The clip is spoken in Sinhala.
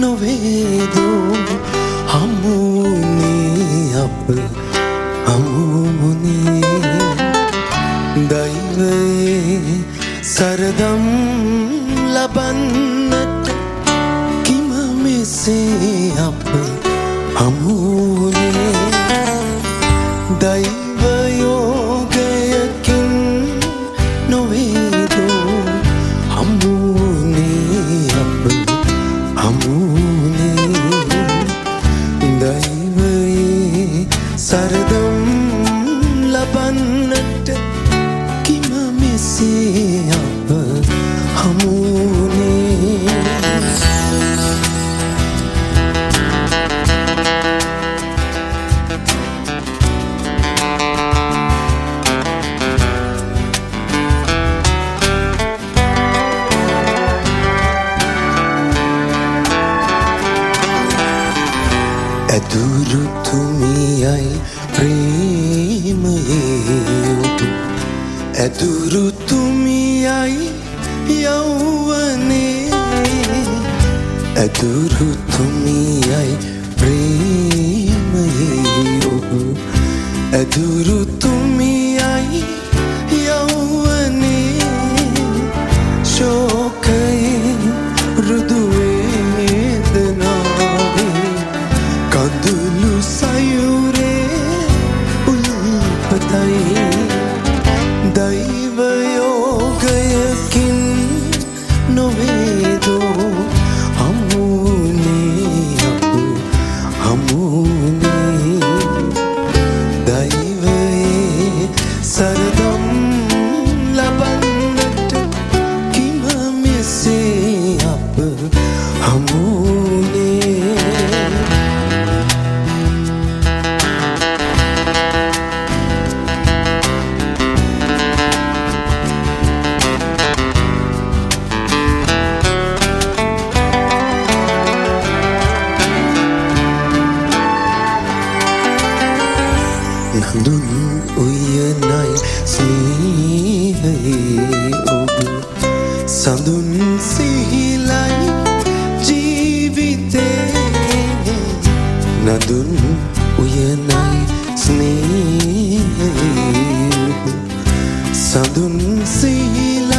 නොවේදෝ හමුුනේ අප හමුුනේ දෛවයේ සරදම් ලබන්නට කිම මෙසේ අප හමුුනේ දෛව යෝගයකින් නොවේදෝ හමුුනේ අප හමුුනේ දෛවයේ සරදම් ලබන්නට කිම මෙසේ අප හමුුනේ ඇදුරු තුමියයි ප්‍රේමයේ ඔබ ඇදුරු තුමියයි යෞවනේ ඇදුරු තුමියයි ප්‍රේමයේ ඔබ ඇදුරු තුමියයි යෞවනේ ශෝකයේ රුදු වේදනාවේ කඳුළු සයුරේ උල්පතයි දෛව යෝගයකින් නොවේදෝ හමුුනේ අප හමුුනේ දෛවයේ සරදම් ලබන්නට කිම මෙසේ අප හමුුනේ නඳුන් උයනයි ස්නේහයේ ඔබ සඳුන් සිහිලයි ජීවිතේ නඳුන් උයනයි ස්නේහයේ ඔබ සඳුන් සිහිලයි